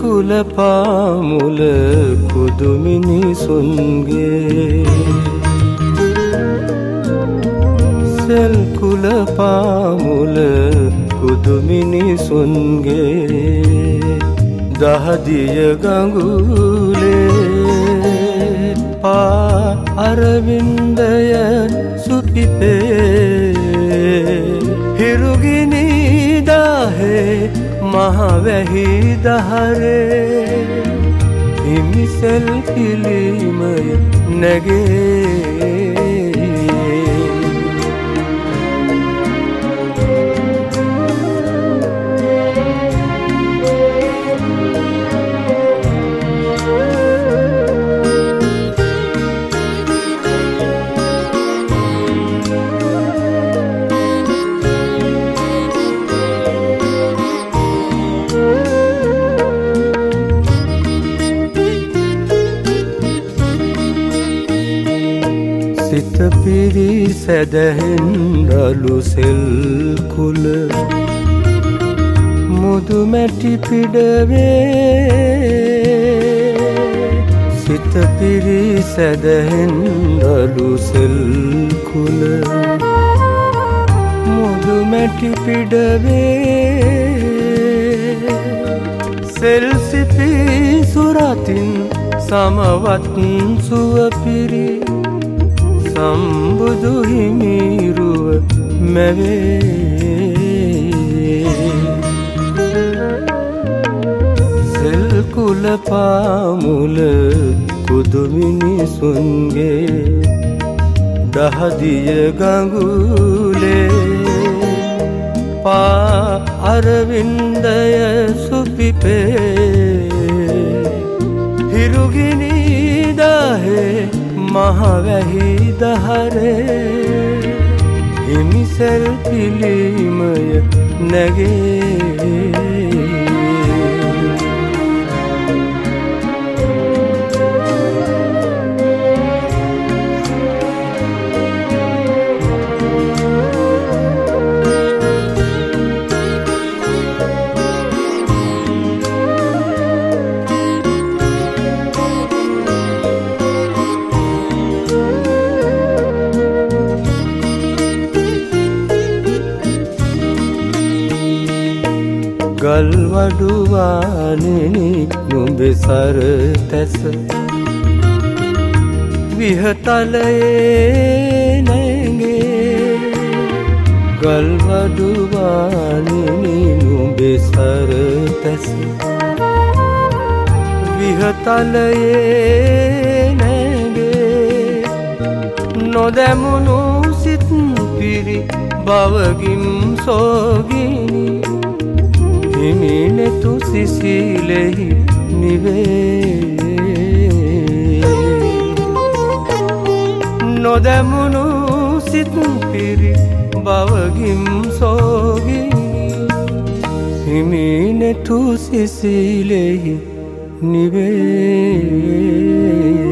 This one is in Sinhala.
කුල පාමුල කුදු මිනිසුන්ගේ සෙල් කුල පාමුල කුදු මිනිසුන්ගේ දහදිය ගඟුලේ පා අරවින්දය සුපිපේ හිරුගිනි දාහේ මහවැහි දහරේ හිමිසෙල් පිළිමය නැගේ සිත පිරිසැදෙන් රළු සෙල් කුල මුදු මැටි පිඩවේ සිත පිරිසැදෙන් රළු සෙල් කුල මුදු මැටි පිඩවේ සෙල් සිපි සුරතින් සමවත් සුව පිරි සම්බුදු හිමිරුව මැවේ සෙල් කුල පාමුල කුදු මිනිසුන්ගේ දහදිය ගඟුලේ පා අරවින්දය සුපිපේ හිරුගිනි දාහේ මහවැහි දහරේ හිමිසෙල් පිළිමය නැගේ ගල්වඩුවානෙනි නුඹේ සර තැස විහතලයේ නැගේ ගල්වඩුවානෙනි නුඹේ සර තැස විහතලයේ නැගේ නොදැමුණු සිත් පිරි බවගිම් සෝගිනි හිමිනෙතු සිසිලෙහි නිවේ නොදැමුණු සිත් පිරි බවගිම් සෝගිනි හිමිනෙතු සිසිලෙහි නිවේ